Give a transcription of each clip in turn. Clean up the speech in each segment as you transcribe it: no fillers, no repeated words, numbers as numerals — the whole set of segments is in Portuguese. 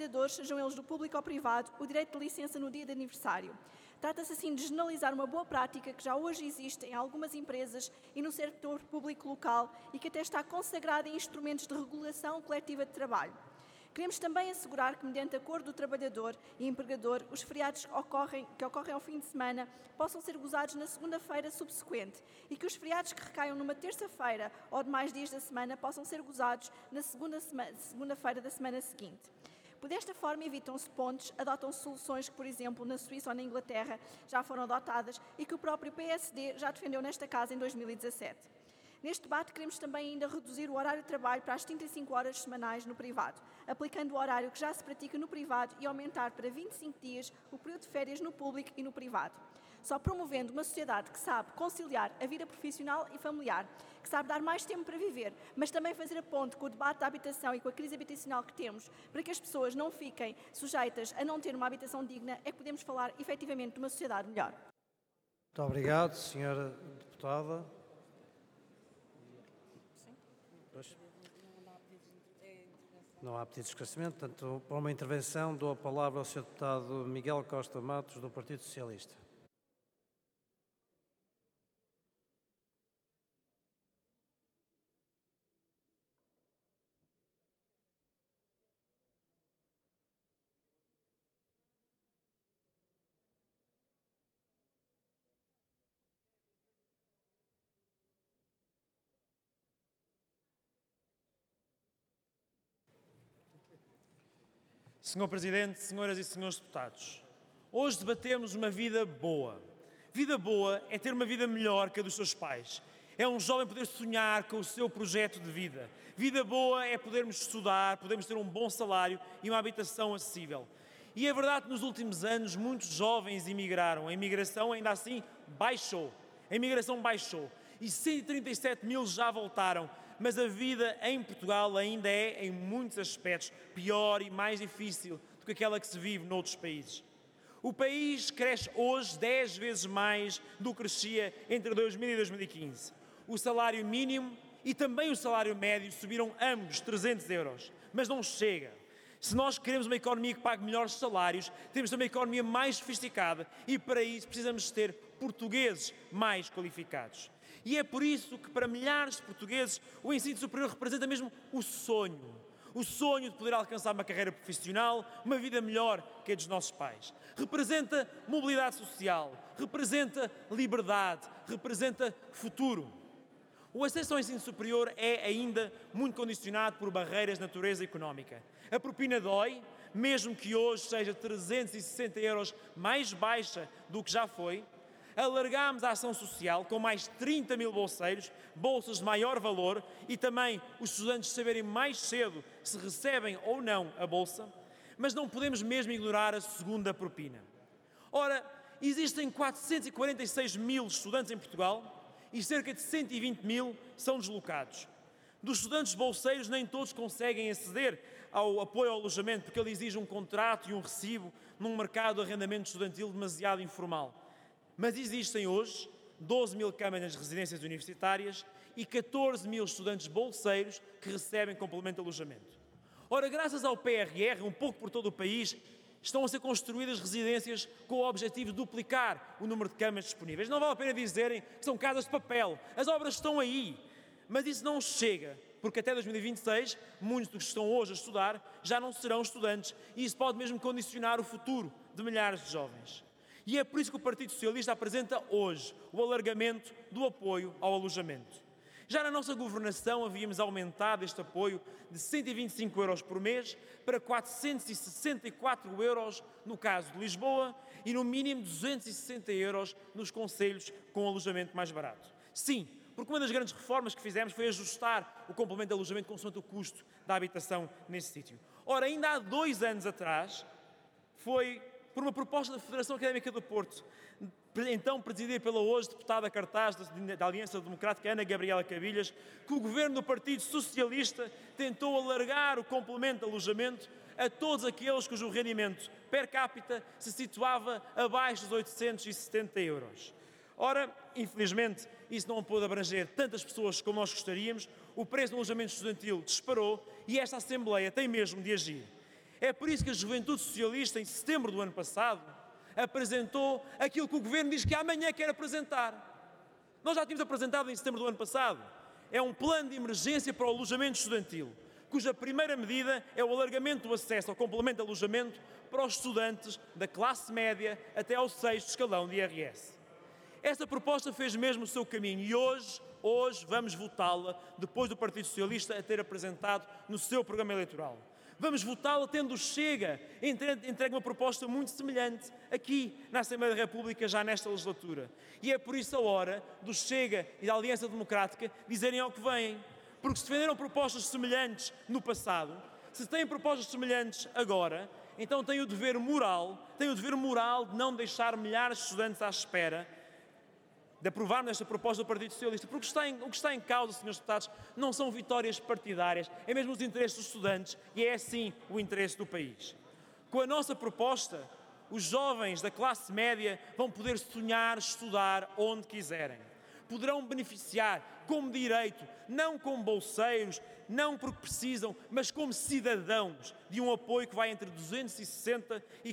trabalhadores, sejam eles do público ou privado, o direito de licença no dia de aniversário. Trata-se assim de generalizar uma boa prática que já hoje existe em algumas empresas e no setor público local e que até está consagrada em instrumentos de regulação coletiva de trabalho. Queremos também assegurar que, mediante acordo do trabalhador e empregador, os feriados que ocorrem ao fim de semana possam ser gozados na segunda-feira subsequente e que os feriados que recaiam numa terça-feira ou demais dias da semana possam ser gozados na segunda-feira da semana seguinte. Desta forma, evitam-se pontes, adotam-se soluções que, por exemplo, na Suíça ou na Inglaterra já foram adotadas e que o próprio PSD já defendeu nesta Casa em 2017. Neste debate, queremos também ainda reduzir o horário de trabalho para as 35 horas semanais no privado, aplicando o horário que já se pratica no privado e aumentar para 25 dias o período de férias no público e no privado. Só promovendo uma sociedade que sabe conciliar a vida profissional e familiar, que sabe dar mais tempo para viver, mas também fazer a ponte com o debate da habitação e com a crise habitacional que temos, para que as pessoas não fiquem sujeitas a não ter uma habitação digna, é que podemos falar efetivamente de uma sociedade melhor. Muito obrigado, Sra. Deputada. Não há pedido de esclarecimento, portanto, para uma intervenção dou a palavra ao Sr. Deputado Miguel Costa Matos, do Partido Socialista. Senhor Presidente, senhoras e senhores deputados, hoje debatemos uma vida boa. Vida boa é ter uma vida melhor que a dos seus pais. É um jovem poder sonhar com o seu projeto de vida. Vida boa é podermos estudar, podermos ter um bom salário e uma habitação acessível. E é verdade que nos últimos anos muitos jovens emigraram. A imigração ainda assim baixou. A imigração baixou. E 137 mil já voltaram. Mas a vida em Portugal ainda é, em muitos aspectos, pior e mais difícil do que aquela que se vive noutros países. O país cresce hoje 10 vezes mais do que crescia entre 2000 e 2015. O salário mínimo e também o salário médio subiram ambos 300 euros. Mas não chega. Se nós queremos uma economia que pague melhores salários, temos uma economia mais sofisticada e para isso precisamos ter portugueses mais qualificados. E é por isso que para milhares de portugueses o ensino superior representa mesmo o sonho de poder alcançar uma carreira profissional, uma vida melhor que a dos nossos pais. Representa mobilidade social, representa liberdade, representa futuro. O acesso ao ensino superior é ainda muito condicionado por barreiras de natureza económica. A propina dói, mesmo que hoje seja 360 euros mais baixa do que já foi. Alargámos a ação social com mais 30 mil bolseiros, bolsas de maior valor e também os estudantes saberem mais cedo se recebem ou não a bolsa, mas não podemos mesmo ignorar a segunda propina. Ora, existem 446 mil estudantes em Portugal e cerca de 120 mil são deslocados. Dos estudantes bolseiros, nem todos conseguem aceder ao apoio ao alojamento porque ele exige um contrato e um recibo num mercado de arrendamento estudantil demasiado informal. Mas existem hoje 12 mil câmaras nas residências universitárias e 14 mil estudantes bolseiros que recebem complemento de alojamento. Ora, graças ao PRR, um pouco por todo o país, estão a ser construídas residências com o objetivo de duplicar o número de câmaras disponíveis. Não vale a pena dizerem que são casas de papel. As obras estão aí. Mas isso não chega, porque até 2026, muitos dos que estão hoje a estudar já não serão estudantes e isso pode mesmo condicionar o futuro de milhares de jovens. E é por isso que o Partido Socialista apresenta hoje o alargamento do apoio ao alojamento. Já na nossa governação havíamos aumentado este apoio de 125 euros por mês para 464 euros no caso de Lisboa e no mínimo 260 euros nos concelhos com alojamento mais barato. Sim, porque uma das grandes reformas que fizemos foi ajustar o complemento de alojamento consoante o custo da habitação nesse sítio. Ora, ainda há 2 anos atrás, foi por uma proposta da Federação Académica do Porto, então presidida pela hoje deputada cartaz da Aliança Democrática Ana Gabriela Cabilhas, que o governo do Partido Socialista tentou alargar o complemento de alojamento a todos aqueles cujo rendimento per capita se situava abaixo dos 870 euros. Ora, infelizmente, isso não pôde abranger tantas pessoas como nós gostaríamos, o preço do alojamento estudantil disparou e esta Assembleia tem mesmo de agir. É por isso que a Juventude Socialista, em setembro do ano passado, apresentou aquilo que o Governo diz que amanhã quer apresentar. Nós já tínhamos apresentado em setembro do ano passado. É um plano de emergência para o alojamento estudantil, cuja primeira medida é o alargamento do acesso ao complemento de alojamento para os estudantes da classe média até ao 6º escalão de IRS. Esta proposta fez mesmo o seu caminho e hoje vamos votá-la, depois do Partido Socialista a ter apresentado no seu programa eleitoral. Vamos votá-la tendo o Chega entregue uma proposta muito semelhante aqui na Assembleia da República já nesta legislatura. E é por isso a hora do Chega e da Aliança Democrática dizerem ao que vêm. Porque se defenderam propostas semelhantes no passado, se têm propostas semelhantes agora, então têm o dever moral de não deixar milhares de estudantes à espera de aprovar nesta proposta do Partido Socialista, porque o que está em causa, senhores deputados, não são vitórias partidárias, é mesmo os interesses dos estudantes e é, sim, o interesse do país. Com a nossa proposta, os jovens da classe média vão poder sonhar, estudar onde quiserem. Poderão beneficiar como direito, não como bolseiros, não porque precisam, mas como cidadãos, de um apoio que vai entre 260 e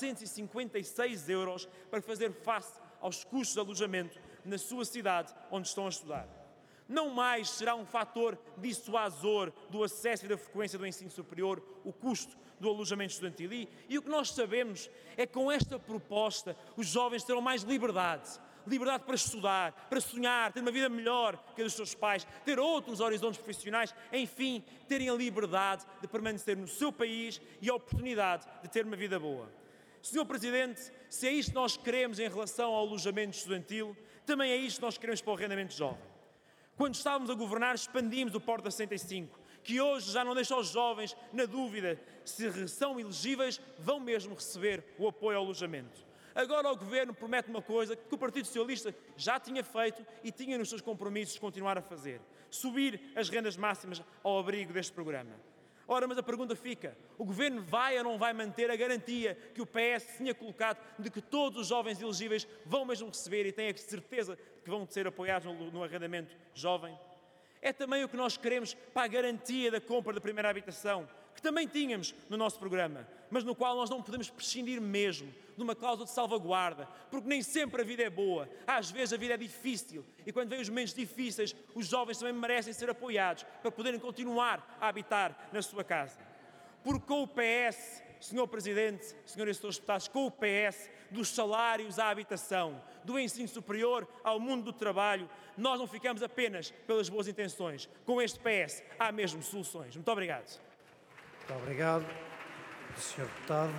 456 euros para fazer face aos custos de alojamento na sua cidade onde estão a estudar. Não mais será um fator dissuasor do acesso e da frequência do ensino superior o custo do alojamento estudantil. E o que nós sabemos é que com esta proposta os jovens terão mais liberdade para estudar, para sonhar, ter uma vida melhor que a dos seus pais, ter outros horizontes profissionais, enfim, terem a liberdade de permanecer no seu país e a oportunidade de ter uma vida boa. Senhor Presidente, se é isto que nós queremos em relação ao alojamento estudantil, também é isto que nós queremos para o arrendamento jovem. Quando estávamos a governar, expandimos o Porta 65, que hoje já não deixa os jovens na dúvida se são elegíveis, vão mesmo receber o apoio ao alojamento. Agora o Governo promete uma coisa que o Partido Socialista já tinha feito e tinha nos seus compromissos de continuar a fazer: subir as rendas máximas ao abrigo deste programa. Ora, mas a pergunta fica: o Governo vai ou não vai manter a garantia que o PS tinha colocado de que todos os jovens elegíveis vão mesmo receber e têm a certeza de que vão ser apoiados no arrendamento jovem? É também o que nós queremos para a garantia da compra da primeira habitação, que também tínhamos no nosso programa, mas no qual nós não podemos prescindir mesmo de uma cláusula de salvaguarda, porque nem sempre a vida é boa, às vezes a vida é difícil, e quando vêm os momentos difíceis, os jovens também merecem ser apoiados para poderem continuar a habitar na sua casa. Porque com o PS, Sr. Presidente, Srs. Deputados, com o PS, dos salários à habitação, do ensino superior ao mundo do trabalho, nós não ficamos apenas pelas boas intenções. Com este PS há mesmo soluções. Muito obrigado. Muito obrigado, Sr. Deputado.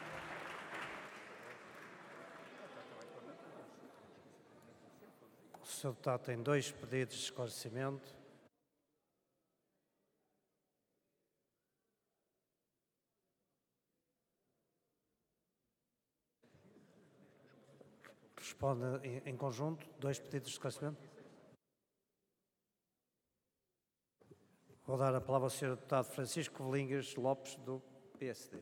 O Sr. Deputado tem 2 pedidos de esclarecimento. Responde em conjunto, 2 pedidos de esclarecimento. Vou dar a palavra ao Sr. Deputado Francisco Velingas Lopes, do PSD.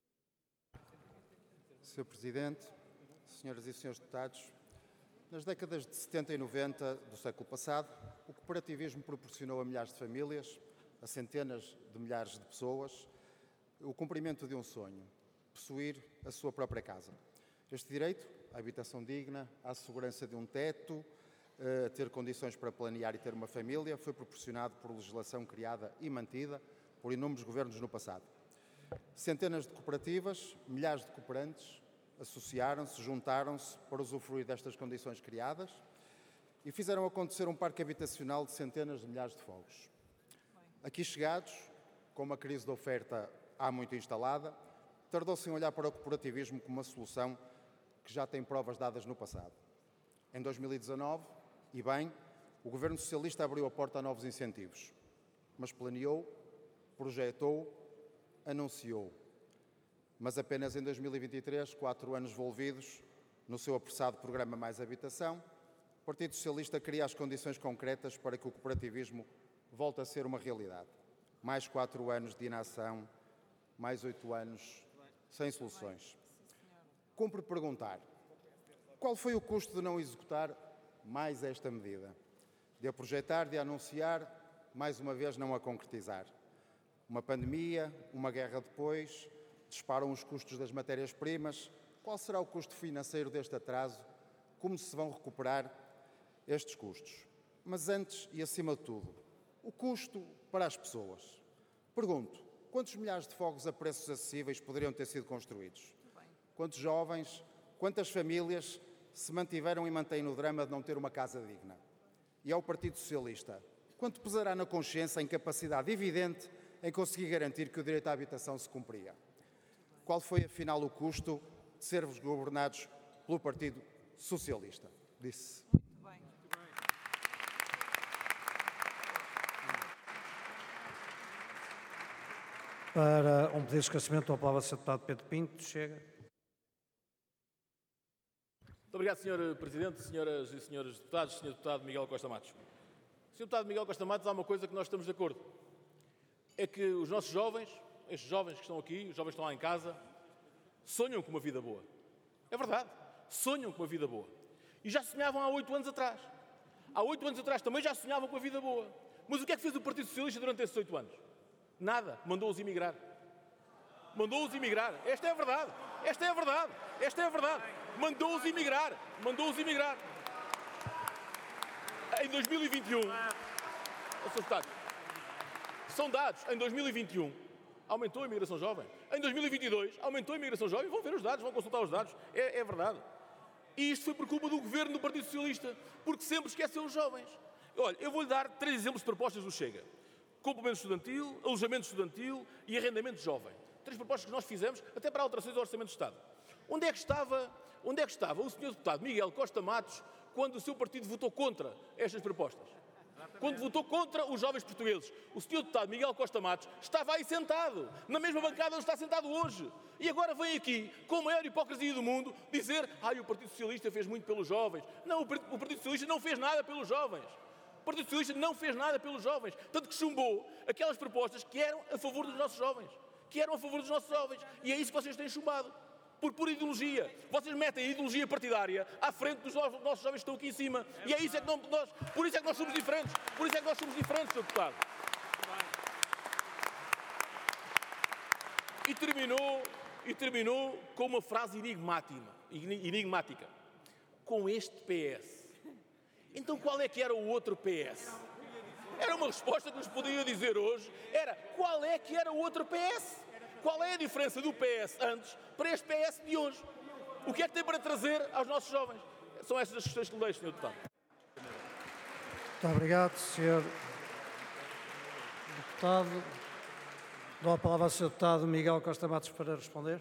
Sr. Presidente, Senhoras e Senhores Deputados, nas décadas de 70 e 90 do século passado, o cooperativismo proporcionou a milhares de famílias, a centenas de milhares de pessoas, o cumprimento de um sonho: possuir a sua própria casa. Este direito, à habitação digna, à segurança de um teto, a ter condições para planear e ter uma família, foi proporcionado por legislação criada e mantida por inúmeros governos no passado. Centenas de cooperativas, milhares de cooperantes associaram-se, juntaram-se para usufruir destas condições criadas e fizeram acontecer um parque habitacional de centenas de milhares de fogos. Aqui chegados, com uma crise de oferta há muito instalada, tardou-se em olhar para o cooperativismo como uma solução que já tem provas dadas no passado. Em 2019, e bem, o Governo Socialista abriu a porta a novos incentivos, mas planeou, projetou, anunciou. Mas apenas em 2023, 4 anos envolvidos no seu apressado programa Mais Habitação, o Partido Socialista cria as condições concretas para que o cooperativismo volte a ser uma realidade. Mais 4 anos de inação, mais 8 anos sem soluções. Cumpre perguntar: qual foi o custo de não executar mais esta medida? De a projetar, de a anunciar, mais uma vez não a concretizar. Uma pandemia, uma guerra depois, disparam os custos das matérias-primas. Qual será o custo financeiro deste atraso? Como se vão recuperar estes custos? Mas antes e acima de tudo, o custo para as pessoas. Pergunto, quantos milhares de fogos a preços acessíveis poderiam ter sido construídos? Quantos jovens, quantas famílias se mantiveram e mantêm no drama de não ter uma casa digna? E ao Partido Socialista, quanto pesará na consciência a incapacidade evidente em conseguir garantir que o direito à habitação se cumpria? Qual foi, afinal, o custo de sermos governados pelo Partido Socialista? Disse. Para um pedido de esclarecimento, a palavra Sr. Deputado Pedro Pinto. Chega. Muito obrigado, Sr. Presidente, senhoras e senhores deputados, Sr. Deputado Miguel Costa Matos. Sr. Deputado Miguel Costa Matos, há uma coisa que nós estamos de acordo. É que os nossos jovens, estes jovens que estão aqui, os jovens que estão lá em casa, sonham com uma vida boa. É verdade, sonham com uma vida boa. E já sonhavam há 8 anos atrás. Há 8 anos atrás também já sonhavam com a vida boa. Mas o que é que fez o Partido Socialista durante esses 8 anos? Nada. Mandou-os emigrar. Mandou-os emigrar. Esta é a verdade. Esta é a verdade. Esta é a verdade. Mandou-os emigrar. Mandou-os emigrar. Em 2021, são dados, em 2021 aumentou a imigração jovem. Em 2022 aumentou a imigração jovem. Vão ver os dados, vão consultar os dados. É verdade. E isto foi por culpa do governo do Partido Socialista, porque sempre esqueceu os jovens. Olha, eu vou-lhe dar 3 exemplos de propostas do Chega. Complemento estudantil, alojamento estudantil e arrendamento jovem. 3 propostas que nós fizemos até para alterações do Orçamento de Estado. Onde é que estava o Sr. Deputado Miguel Costa Matos quando o seu partido votou contra estas propostas? Quando votou contra os jovens portugueses, o Sr. Deputado Miguel Costa Matos estava aí sentado, na mesma bancada onde está sentado hoje. E agora vem aqui, com a maior hipocrisia do mundo, dizer o Partido Socialista fez muito pelos jovens. Não, o Partido Socialista não fez nada pelos jovens. O Partido Socialista não fez nada pelos jovens, tanto que chumbou aquelas propostas que eram a favor dos nossos jovens. E é isso que vocês têm chumbado. Por pura ideologia. Vocês metem a ideologia partidária à frente dos nossos jovens que estão aqui em cima. E é isso por isso é que nós somos diferentes. Por isso é que nós somos diferentes, Sr. Deputado. E terminou com uma frase enigmática. Com este PS. Então qual é que era o outro PS? Era uma resposta que nos podia dizer hoje. Era qual é que era o outro PS? Qual é a diferença do PS antes para este PS de hoje? O que é que tem para trazer aos nossos jovens? São essas as questões que lhe deixo, Sr. Deputado. Muito obrigado, Sr. Deputado. Dou a palavra ao Sr. Deputado Miguel Costa Matos para responder.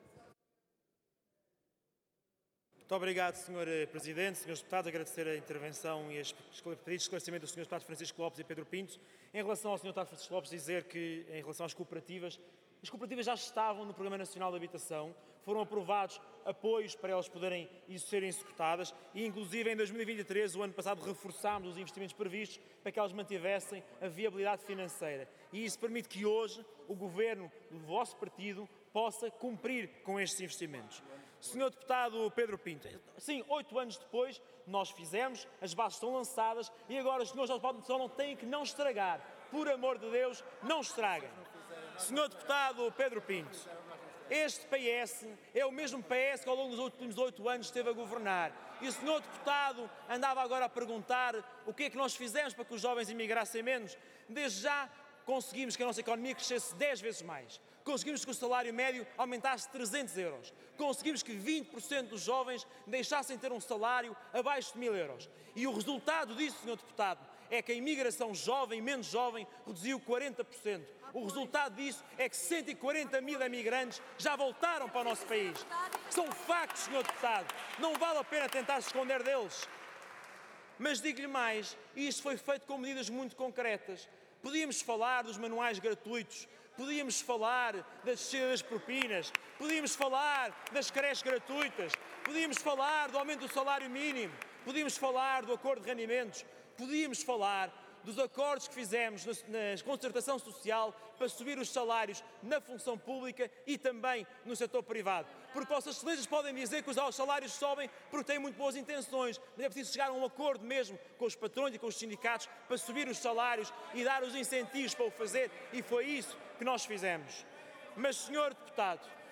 Muito obrigado, Sr. Presidente, Srs. Deputados. Agradecer a intervenção e o pedido de esclarecimento dos Srs. Deputados Francisco Lopes e Pedro Pinto. Em relação ao Sr. Deputado Francisco Lopes, dizer que, em relação às cooperativas, as cooperativas já estavam no Programa Nacional de Habitação, foram aprovados apoios para elas poderem serem executadas e, inclusive, em 2023, o ano passado, reforçámos os investimentos previstos para que elas mantivessem a viabilidade financeira. E isso permite que hoje o Governo do vosso partido possa cumprir com estes investimentos. Sr. Deputado Pedro Pinto, sim, 8 anos depois, nós fizemos, as bases estão lançadas e agora os senhores da Deputação não têm que não estragar. Por amor de Deus, não estraguem. Sr. Deputado Pedro Pinto, este PS é o mesmo PS que ao longo dos últimos 8 anos esteve a governar. E o Sr. Deputado andava agora a perguntar o que é que nós fizemos para que os jovens imigrassem menos. Desde já conseguimos que a nossa economia crescesse 10 vezes mais. Conseguimos que o salário médio aumentasse 300 euros. Conseguimos que 20% dos jovens deixassem de ter um salário abaixo de 1.000 euros. E o resultado disso, Sr. Deputado, é que a imigração jovem e menos jovem reduziu 40%. O resultado disso é que 140.000 imigrantes já voltaram para o nosso país. São factos, Sr. Deputado. Não vale a pena tentar se esconder deles. Mas digo-lhe mais, isto foi feito com medidas muito concretas. Podíamos falar dos manuais gratuitos, podíamos falar da descida das propinas, podíamos falar das creches gratuitas, podíamos falar do aumento do salário mínimo, podíamos falar do acordo de rendimentos, podíamos falar dos acordos que fizemos na concertação social para subir os salários na função pública e também no setor privado. Porque Vossas Excelências podem dizer que os salários sobem porque têm muito boas intenções, mas é preciso chegar a um acordo mesmo com os patrões e com os sindicatos para subir os salários e dar os incentivos para o fazer, e foi isso que nós fizemos. Mas, Sr. Deputado,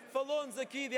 falou-nos aqui de